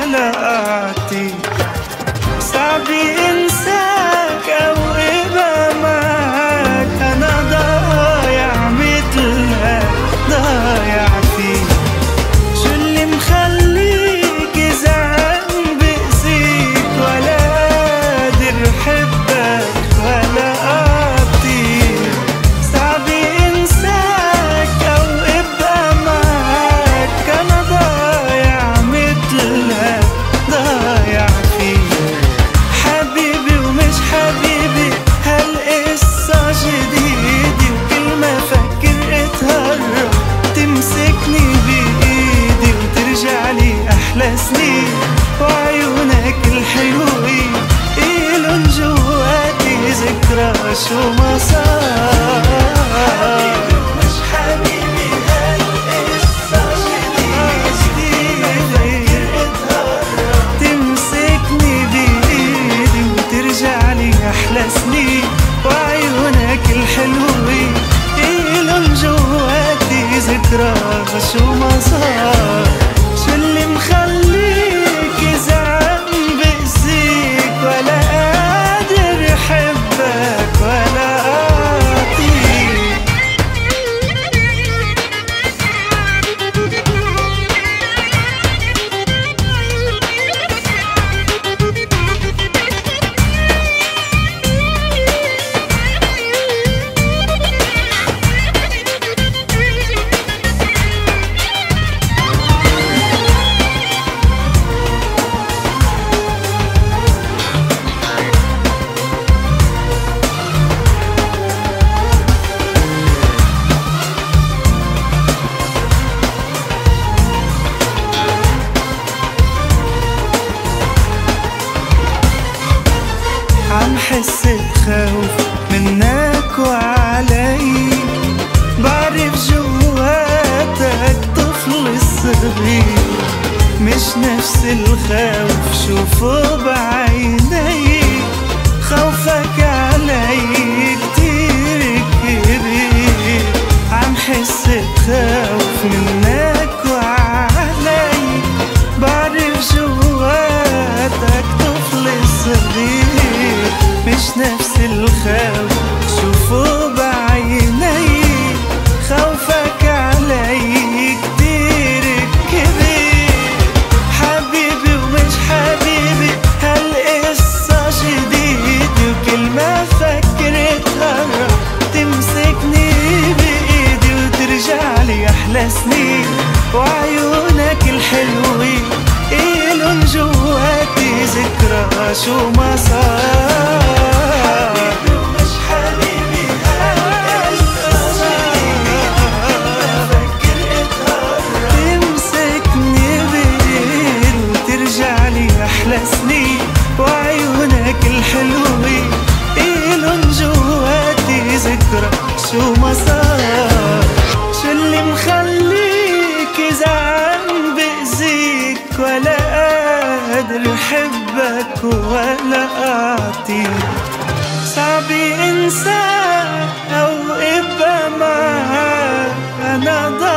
ولا أعطيك. صعب انساك او ابقى معاك، انا ضايع مثلك ضايع فيك. شو اللي مخليك اذا عم بأذيك ولا قادر حبك ولا اعطيك. صعب انساك او ابقى معاك، انا ضايع مثلك ضايع فيك. حبيبي ومش حبيبي هالقصة جديدة، وكل ما فكر اتهرب تمسكني بإيدي وترجع لي أحلى سنين. وعيونك الحلوين إلن جواتي ذكرى شو ما صار. حبيبي ومش حبيبي هالقصة جديدة، فكر اتهرب تمسكني بإيدي وترجع لي أحلى سنين. وعيونك الحلوين إلن جواتي ذكرى شو ما صار. شو اللي مخليك إذا عم بأذيك ولا قادر حبك ولا أعطيك. عم حس بخوف منك وعلي، بعرف جواتك طفل صغير. مش نفس الخوف شوفه بعيني، خوفك علي كتير كبير. عم حس بخوف منك وعلي، بعرف جواتك طفل صغير. مش نفس الخوف شوفه بعيني، خوفك علي كتير كبير. حبيبي ومش حبيبي هالقصة جديدة، وكل ما فكرت هرب تمسكني بإيدي وترجع لي أحلى سنين. وعيونك الحلوين إلن جواتي ذكرى شو ما صار. حبيبي ومش حبيبي هالقصة جديدة، فكر اتهرب تمسكني بإيدي وترجع لي أحلى سنين. وعيونك الحلوين إلن جواتي ذكرى شو ما صار. شو اللي مخليك إذا عم بأذيك ولا قادر حبك ولا أعطيك. صعب انساك أو ابقى معاك، أنا